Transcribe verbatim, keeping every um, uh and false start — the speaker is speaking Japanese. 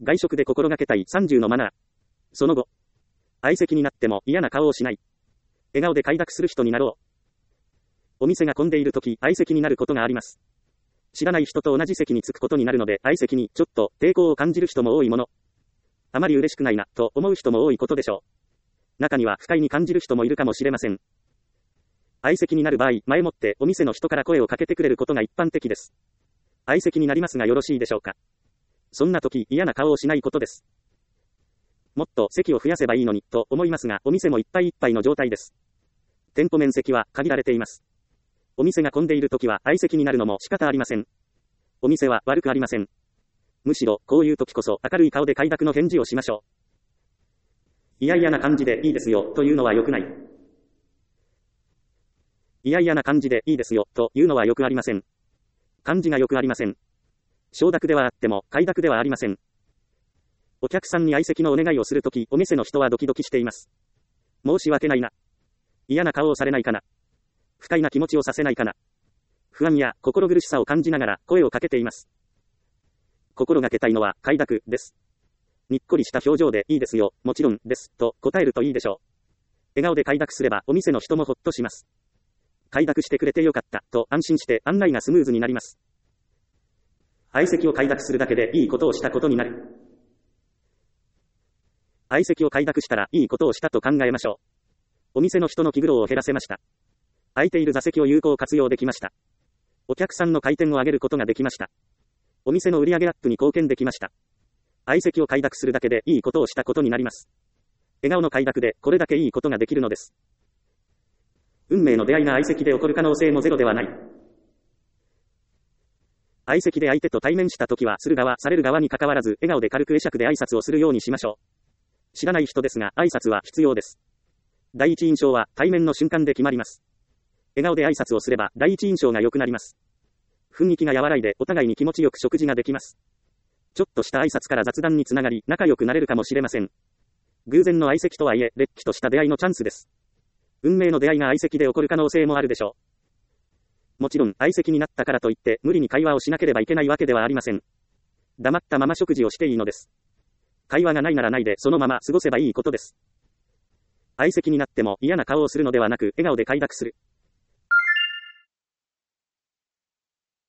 外食で心がけたいさんじゅうのマナー。その後。相席になっても嫌な顔をしない。笑顔で快諾する人になろう。お店が混んでいるとき、相席になることがあります。知らない人と同じ席に着くことになるので、相席にちょっと抵抗を感じる人も多いもの。あまり嬉しくないな、と思う人も多いことでしょう。中には不快に感じる人もいるかもしれません。相席になる場合、前もってお店の人から声をかけてくれることが一般的です。相席になりますがよろしいでしょうか。そんな時、嫌な顔をしないことです。もっと席を増やせばいいのに、と思いますが、お店もいっぱいいっぱいの状態です。店舗面積は限られています。お店が混んでいる時は相席になるのも仕方ありません。お店は悪くありません。むしろ、こういう時こそ明るい顔で快諾の返事をしましょう。いやいやな感じでいいですよ、というのは良くない。いやいやな感じでいいですよ、というのはよくありません。感じがよくありません。承諾ではあっても、快諾ではありません。お客さんに相席のお願いをするとき、お店の人はドキドキしています。申し訳ないな。嫌な顔をされないかな。不快な気持ちをさせないかな。不安や心苦しさを感じながら声をかけています。心がけたいのは快諾です。にっこりした表情でいいですよ、もちろんです、と答えるといいでしょう。笑顔で快諾すればお店の人もほっとします。快諾してくれてよかった、と安心して案内がスムーズになります。相席を快諾するだけでいいことをしたことになる。相席を快諾したらいいことをしたと考えましょう。お店の人の気苦労を減らせました。空いている座席を有効活用できました。お客さんの回転を上げることができました。お店の売上アップに貢献できました。相席を快諾するだけでいいことをしたことになります。笑顔の快諾でこれだけいいことができるのです。運命の出会いが相席で起こる可能性もゼロではない。相席で相手と対面したときは、する側、される側に関わらず、笑顔で軽く会釈で挨拶をするようにしましょう。知らない人ですが、挨拶は必要です。第一印象は対面の瞬間で決まります。笑顔で挨拶をすれば、第一印象が良くなります。雰囲気が和らいで、お互いに気持ちよく食事ができます。ちょっとした挨拶から雑談につながり、仲良くなれるかもしれません。偶然の相席とはいえ、れっきとした出会いのチャンスです。運命の出会いが相席で起こる可能性もあるでしょう。もちろん、相席になったからといって、無理に会話をしなければいけないわけではありません。黙ったまま食事をしていいのです。会話がないならないで、そのまま過ごせばいいことです。相席になっても嫌な顔をするのではなく、笑顔で快諾する。